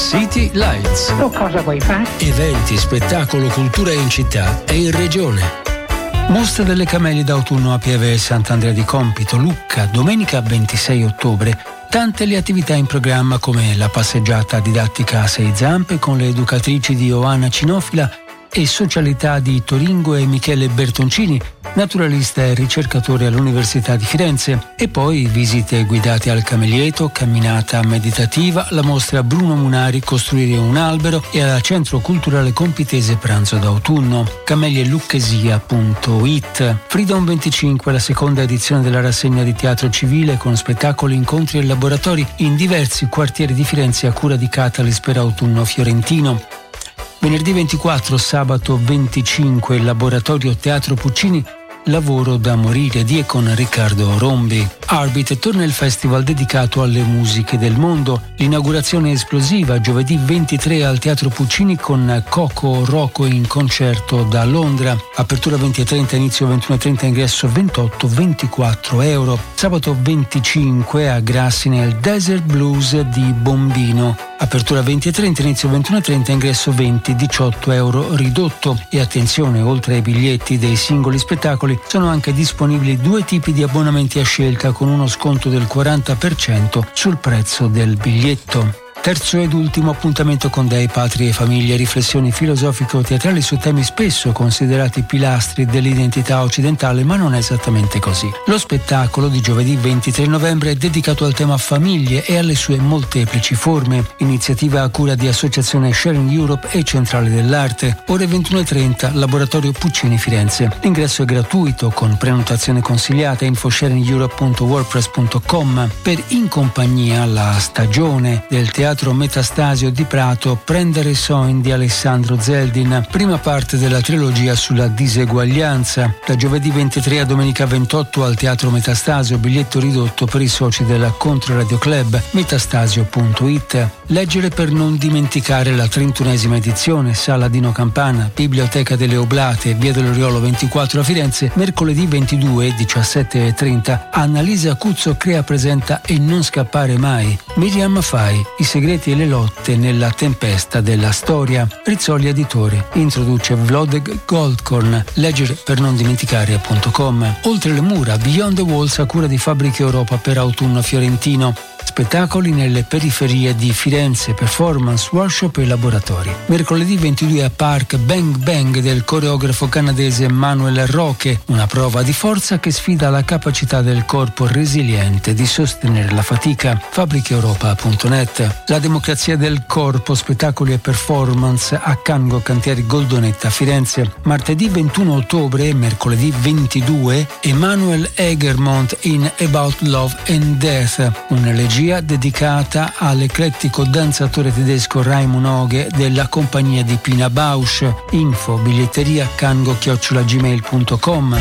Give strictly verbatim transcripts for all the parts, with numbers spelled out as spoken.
City Lights. Tu cosa vuoi fare? Eventi, spettacolo, cultura in città e in regione. Mostra delle camelie d'autunno a Pieve Sant'Andrea di Compito, Lucca, domenica ventisei ottobre. Tante le attività in programma come la passeggiata didattica a sei zampe con le educatrici di Oana Cinofila e socialità di Toringo e Michele Bertoncini, naturalista e ricercatore all'Università di Firenze, e poi visite guidate al Camelieto, camminata meditativa, la mostra Bruno Munari Costruire un albero e al Centro Culturale Compitese Pranzo d'autunno. camelielucchesia punto it. Freedom venticinque, la seconda edizione della rassegna di teatro civile con spettacoli, incontri e laboratori in diversi quartieri di Firenze a cura di Catalyst per autunno fiorentino. Venerdì ventiquattro, sabato venticinque, laboratorio Teatro Puccini, Lavoro da morire di e con Riccardo Rombi. Arbit torna il festival dedicato alle musiche del mondo. L'inaugurazione esplosiva giovedì ventitré al Teatro Puccini con Coco Rocco in concerto da Londra. Apertura venti e trenta, inizio ventuno e trenta, ingresso ventotto ventiquattro euro. Sabato venticinque a Grassi nel Desert Blues di Bombino. Apertura venti e trenta, inizio ventuno e trenta, ingresso venti diciotto euro ridotto. E attenzione, oltre ai biglietti dei singoli spettacoli sono anche disponibili due tipi di abbonamenti a scelta con uno sconto del quaranta per cento sul prezzo del biglietto. Terzo ed ultimo appuntamento con Dei, Patria e Famiglia, riflessioni filosofico-teatrali su temi spesso considerati pilastri dell'identità occidentale, ma non è esattamente così. Lo spettacolo di giovedì ventitré novembre è dedicato al tema famiglie e alle sue molteplici forme, iniziativa a cura di Associazione Sharing Europe e Centrale dell'Arte. Ore ventuno e trenta, Laboratorio Puccini Firenze. L'ingresso è gratuito con prenotazione consigliata, info sharing europe punto wordpress punto com. Per In Compagnia, la stagione del teatro Metastasio di Prato, Prendere Soin di Alessandro Zeldin, prima parte della trilogia sulla diseguaglianza. Da giovedì ventitré a domenica ventotto al Teatro Metastasio, biglietto ridotto per i soci della Controradio Club, metastasio punto it. Leggere per non dimenticare la trentunesima edizione, Sala Dino Campana, Biblioteca delle Oblate, Via dell'Oriolo ventiquattro a Firenze, mercoledì ventidue, diciassette e trenta, Annalisa Cuzzo crea, presenta E non scappare mai, Miriam Fai, I segreti e le lotte nella tempesta della storia. Rizzoli Editore introduce Vlodek Goldkorn, leggere per non dimenticare punto com. Oltre le mura, Beyond the Walls a cura di Fabbriche Europa per autunno fiorentino. Spettacoli nelle periferie di Firenze, performance, workshop e laboratori. Mercoledì ventidue a Park Bang Bang del coreografo canadese Manuel Roque, una prova di forza che sfida la capacità del corpo resiliente di sostenere la fatica. fabbriche europa punto net. La democrazia del corpo, spettacoli e performance a Cango Cantieri Goldonetta Firenze. Martedì ventuno ottobre e mercoledì ventidue, Emanuel Egermont in About Love and Death, un'elegia dedicata all'eclettico danzatore tedesco Raimund Oge della compagnia di Pina Bausch. Info biglietteria cango chiocciola gmail punto com.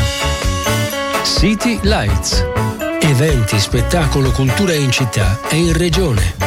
City Lights. Eventi, spettacolo, cultura in città e in regione.